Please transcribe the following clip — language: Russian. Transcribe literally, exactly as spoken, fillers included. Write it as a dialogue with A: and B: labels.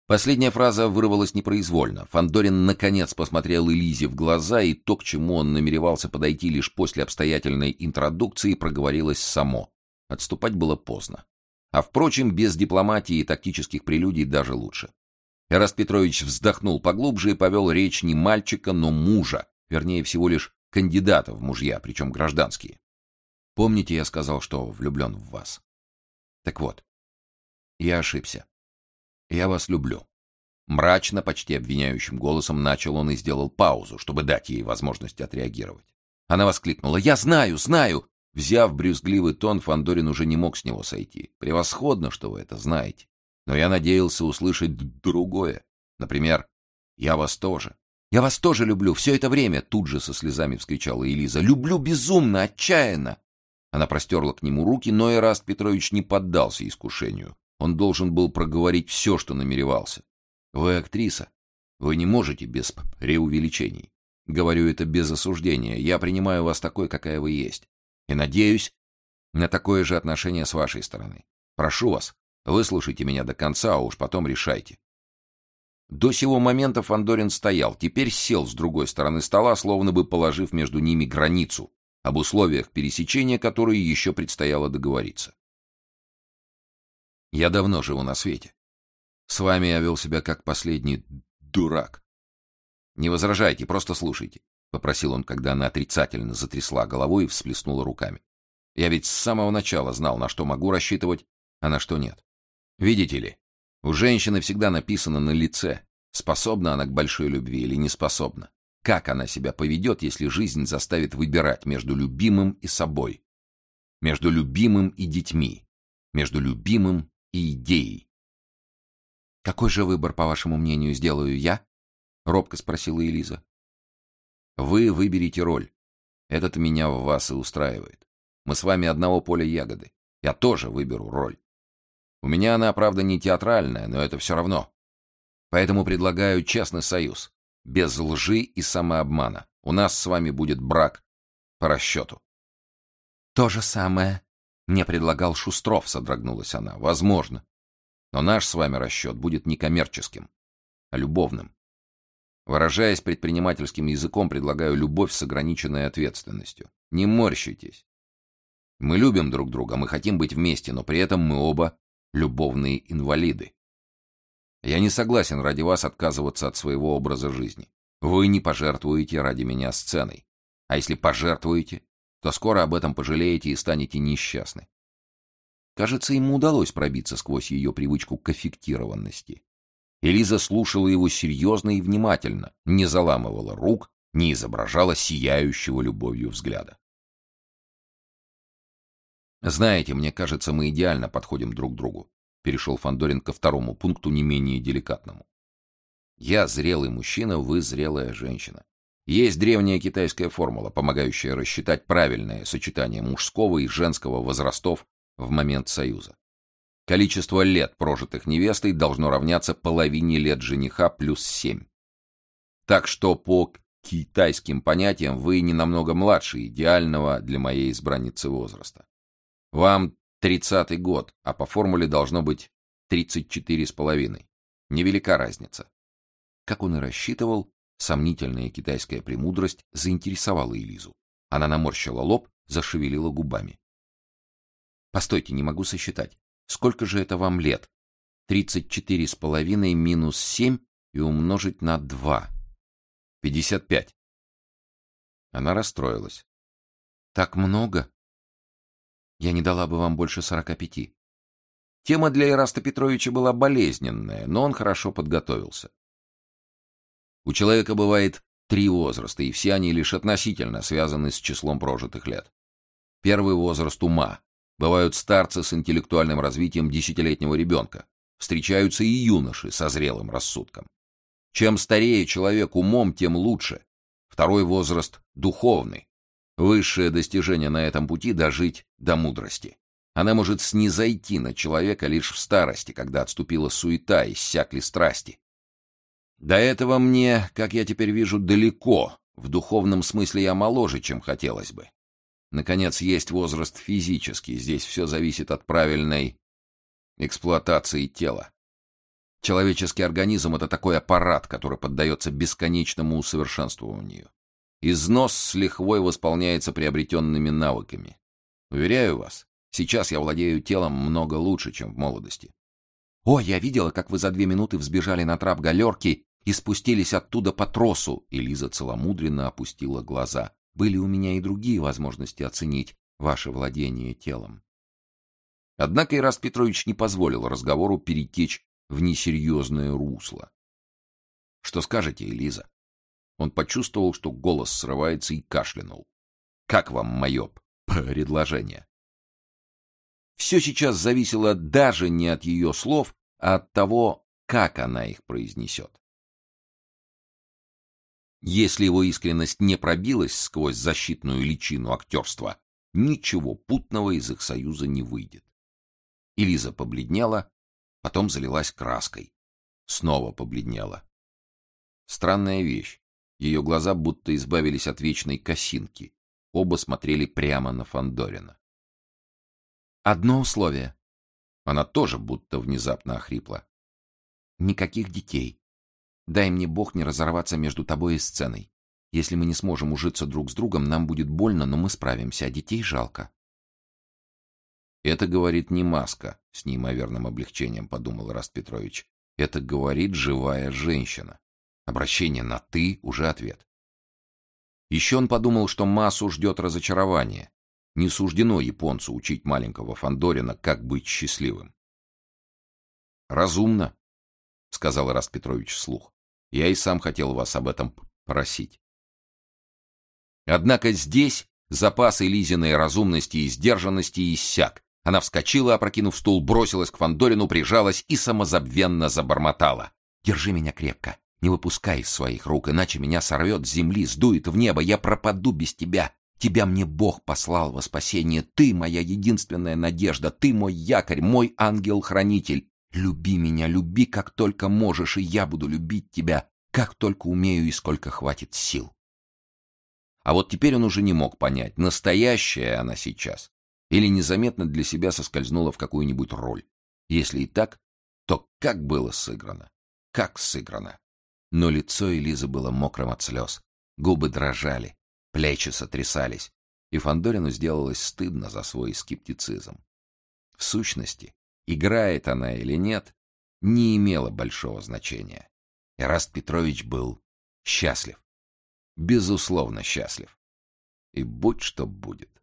A: Последняя фраза вырвалась непроизвольно. Фандорин наконец посмотрел Элизе в глаза, и то, к чему он намеревался подойти лишь после обстоятельной интродукции, проговорилось само. Отступать было поздно. А впрочем, без дипломатии и тактических прелюдий даже лучше. Эраст Петрович вздохнул поглубже и повел речь не мальчика, но мужа, вернее, всего лишь кандидата в мужья, причем гражданские. Помните, я сказал, что влюблен в вас? Так вот, я ошибся. Я вас люблю. Мрачно, почти обвиняющим голосом начал он и сделал паузу, чтобы дать ей возможность отреагировать. Она воскликнула: «Я знаю, знаю!» Взяв брюзгливый тон, Фандорин уже не мог с него сойти. «Превосходно, что вы это знаете. Но я надеялся услышать другое. Например, я вас тоже». «Я вас тоже люблю, все это время!» Тут же со слезами вскричала Элиза. «Люблю безумно, отчаянно!» Она простерла к нему руки, но Эраст Петрович не поддался искушению. Он должен был проговорить все, что намеревался. «Вы актриса. Вы не можете без преувеличений. Говорю это без осуждения. Я принимаю вас такой, какая вы есть. И надеюсь на такое же отношение с вашей стороны. Прошу вас, выслушайте меня до конца, а уж потом решайте». До сего момента Фандорин стоял, теперь сел с другой стороны стола, словно бы положив между ними границу, об условиях пересечения которой еще предстояло договориться. «Я давно живу на свете. С вами я вел себя как последний дурак. Не возражайте, просто слушайте», — попросил он, когда она отрицательно затрясла головой и всплеснула руками. «Я ведь с самого начала знал, на что могу рассчитывать, а на что нет. Видите ли, у женщины всегда написано на лице, способна она к большой любви или не способна. Как она себя поведет, если жизнь заставит выбирать между любимым и собой, между любимым и детьми, между любимым и идеей?» «Какой же выбор, по вашему мнению, сделаю я?» — робко спросила Элиза. «Вы выберете роль. Это-то меня в вас и устраивает. Мы с вами одного поля ягоды. Я тоже выберу роль. У меня она, правда, не театральная, но это все равно. Поэтому предлагаю честный союз, без лжи и самообмана. У нас с вами будет брак по расчету». «То же самое мне предлагал Шустров», — содрогнулась она. «Возможно. Но наш с вами расчет будет не коммерческим, а любовным. Выражаясь предпринимательским языком, предлагаю любовь с ограниченной ответственностью. Не морщитесь. Мы любим друг друга, мы хотим быть вместе, но при этом мы оба любовные инвалиды. Я не согласен ради вас отказываться от своего образа жизни. Вы не пожертвуете ради меня сценой. А если пожертвуете, то скоро об этом пожалеете и станете несчастны». Кажется, ему удалось пробиться сквозь ее привычку к аффектированности. Элиза слушала его серьезно и внимательно, не заламывала рук, не изображала сияющего любовью взгляда. «Знаете, мне кажется, мы идеально подходим друг к другу», — перешел Фандорин ко второму пункту, не менее деликатному. «Я зрелый мужчина, вы зрелая женщина. Есть древняя китайская формула, помогающая рассчитать правильное сочетание мужского и женского возрастов в момент союза. Количество лет, прожитых невестой, должно равняться половине лет жениха плюс семь. Так что по китайским понятиям вы не намного младше идеального для моей избранницы возраста. Вам тридцатый год, а по формуле должно быть тридцать четыре с половиной. Невелика разница». Как он и рассчитывал, сомнительная китайская премудрость заинтересовала Элизу. Она наморщила лоб, зашевелила губами. «Постойте, не могу сосчитать. Сколько же это вам лет? Тридцать четыре с половиной минус семь и умножить на два. Пятьдесят пять». Она расстроилась. «Так много? Я не дала бы вам больше сорока пяти». Тема для Эраста Петровича была болезненная, но он хорошо подготовился. У человека бывает три возраста, и все они лишь относительно связаны с числом прожитых лет. Первый возраст ума. Бывают старцы с интеллектуальным развитием десятилетнего ребенка. Встречаются и юноши со зрелым рассудком. Чем старее человек умом, тем лучше. Второй возраст — духовный. Высшее достижение на этом пути — дожить до мудрости. Она может снизойти на человека лишь в старости, когда отступила суета, иссякли страсти. До этого мне, как я теперь вижу, далеко. В духовном смысле я моложе, чем хотелось бы. Наконец, есть возраст физический. Здесь все зависит от правильной эксплуатации тела. Человеческий организм — это такой аппарат, который поддается бесконечному усовершенствованию. Износ с лихвой восполняется приобретенными навыками. Уверяю вас, сейчас я владею телом много лучше, чем в молодости. О, я видела, как вы за две минуты взбежали на трап галерки и спустились оттуда по тросу. И Лиза целомудренно опустила глаза. Были у меня и другие возможности оценить ваше владение телом. Однако Ираст Петрович не позволил разговору перетечь в несерьезное русло. Что скажете, Элиза? Он почувствовал, что голос срывается, и кашлянул. Как вам мое предложение? Все сейчас зависело даже не от ее слов, а от того, как она их произнесет. Если его искренность не пробилась сквозь защитную личину актерства, ничего путного из их союза не выйдет. И Лиза побледнела, потом залилась краской. Снова побледнела. Странная вещь. Ее глаза будто избавились от вечной косинки. Оба смотрели прямо на Фандорина. Одно условие. Она тоже будто внезапно охрипла. Никаких детей. Дай мне Бог не разорваться между тобой и сценой. Если мы не сможем ужиться друг с другом, нам будет больно, но мы справимся, а детей жалко. Это говорит не маска, с неимоверным облегчением подумал Ираст Петрович. Это говорит живая женщина. Обращение на «ты» уже ответ. Еще он подумал, что массу ждет разочарование. Не суждено японцу учить маленького Фандорина, как быть счастливым. «Разумно», — сказал Ираст Петрович вслух. «Я и сам хотел вас об этом просить». Однако здесь запасы Лизиной разумности и сдержанности иссяк. Она вскочила, опрокинув стул, бросилась к Фандорину, прижалась и самозабвенно забормотала. «Держи меня крепко, не выпускай из своих рук, иначе меня сорвет с земли, сдует в небо, я пропаду без тебя. Тебя мне Бог послал во спасение, ты моя единственная надежда, ты мой якорь, мой ангел-хранитель. Люби меня, люби как только можешь, и я буду любить тебя, как только умею и сколько хватит сил». А вот теперь он уже не мог понять, настоящая она сейчас или незаметно для себя соскользнула в какую-нибудь роль. Если и так, то как было сыграно? Как сыграно? Но лицо Элизы было мокрым от слез, губы дрожали, плечи сотрясались, и Фандорину сделалось стыдно за свой скептицизм. В сущности, играет она или нет, не имело большого значения. Ираст Петрович был счастлив. Безусловно счастлив. И будь что будет.